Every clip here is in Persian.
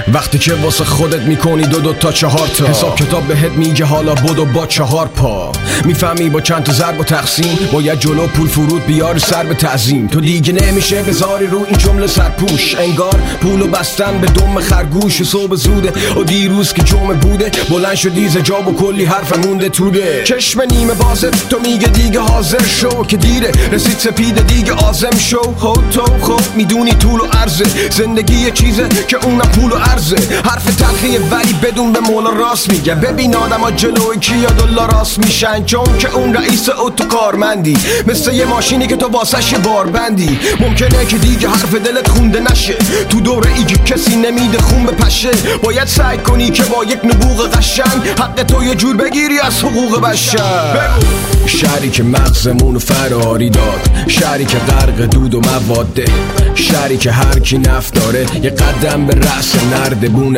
وقتی که واسه خودت میکنی دو تا 4 تا حساب کتاب بهت میگه حالا بدو با 4 پا. میفهمی با چند تا ضرب و تقسیم باید جلو پول فرود بیاری سر به تعظیم. تو دیگه نمیشه بذاری رو این جمله سرپوش، انگار پولو بستن به دم خرگوش. صبح زوده و دیروز که جمعه بوده بلند شدی زجاب و کلی حرف مونده توده. چشم نیمه بازت تو میگه دیگه حاضر شو که دیره رسید سپیده دیگه آزم شو. تو خوب میدونی طول و عرضه زندگی یه چیزه که اونم پول و عرضه. حرف تلخیه ولی بدون به مولا راست میگه. ببین آدم ها جلوی کیا دلا راست میشن چون که اون رئیس اتوکارمندی. مثل یه ماشینی که تو واسش باربندی. ممکنه که دیگه حرف دلت خونده نشه تو دوره ای که کسی نمیده خون بپشه. باید سعی کنی که با یک نبوغ قشنگ حق تو یه جور بگیری از حقوق بشر. شهری که مغزمونو فراری داد، شهری که غرق دود و مواده، شهری که هر کی نفت داره یه قدم به رأس نردبونه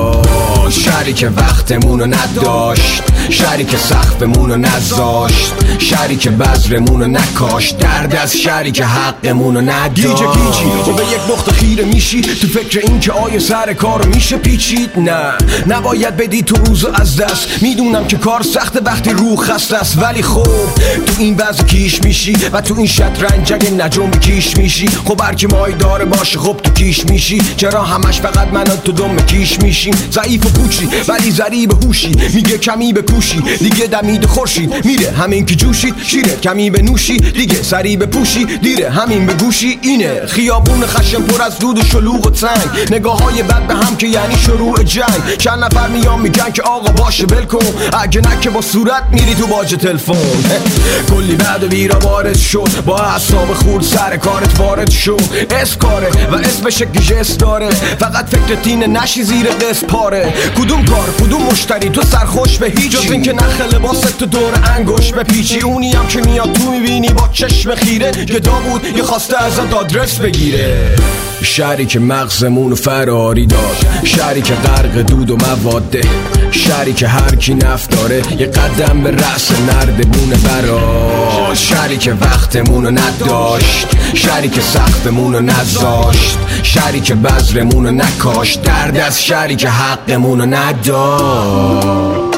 براش. شهری که وقتمونو نداشت، شهری که سقفمونو نذاشت، شهری که بذرمونو نکاشت. درد از شهری که حقمونو نداشت. گیجی تو به یک نقطه خیره میشی تو فکر این که آیا سر کار میشه پیچید. نه نباید بدی تو روزو از دست. میدونم که کار سخته وقتی روح خسته است ولی خب تو این وضع کیش میشی و تو این شطرنج اگه نجوم کیش میشی. خب هرکی مای داره باشه خب تو کیش میشی. چرا همش فقط من تو دم کیش میشیم؟ ضعیف و پوچی ولی ضریب هوشی. میگه کمی به پوشی دیگه دمید خورشید میره همین که جوشید. شیره کمی به نوشی دیگه سری به پوشی دیره همین به گوشی. اینه خیابون خشم پر از دود و شلوغ و تنگ. نگاه های بد به هم که یعنی شروع جنگ. چند نفر میان میگن که آقا باشه ول کن، اگه نه که با صورت میری تو باج تلفن. کلی بعد و بیرا وارد شد با اعصاب خورد سر کارت وارد شو. اسکاره و اسمش گیجس داره فقط فکرت اینه نشی زیر قسط پاره. کدوم کار کدوم مشتری تو سرخوش به هیچ جز این که نخ لباست تو دور انگوش به پیچی. اونی هم که میاد تو میبینی با چشم خیره گدا بود یه خواسته ازت آدرس بگیره. شهری که مغزمونو فراری داد، شهری که غرق دود و مواده، شهری که هر کی نفت داره یه قدم به رأس نردبونه براش. شهری که وقتمونو نداشت، شهری که سقفمونو نذاشت، شهری که بذرمونو نکاشت. درد از شهری که حقمونو نداشت.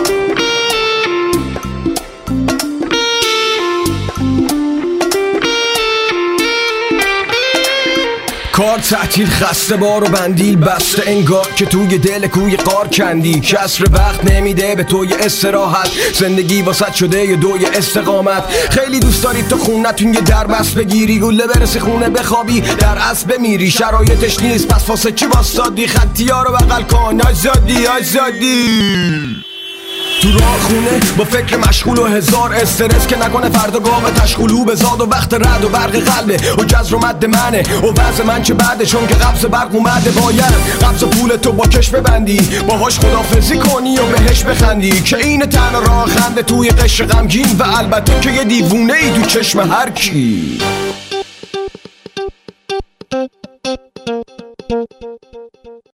کار تعطیل خسته بار و بندیل بسته انگار که توی دل کوی قار کندی. کسر وقت نمیده به توی استراحت، زندگی واسط شده یه دوی استقامت. خیلی دوست داری تو خونتون یه دربست بگیری، گله برسی خونه بخوابی در اسب بمیری. شرایطش نیست پس واسه چی واسادی؟ خطی ها رو بغل کن آزادی. تو راه خونه با فکر مشغول و هزار استرس که نکنه فردا گام تشغولو بزاد. و وقت رد و برق قلبه و جزر و مد منه و وضع من چه بعده چون که قبض برق اومده. باید قبض پول تو با کش ببندی، باهاش خدافزی کنی و بهش بخندی که این تنها راه خنده توی قشر غمگین. و البته که یه دیوونه ای تو چشم هر کی.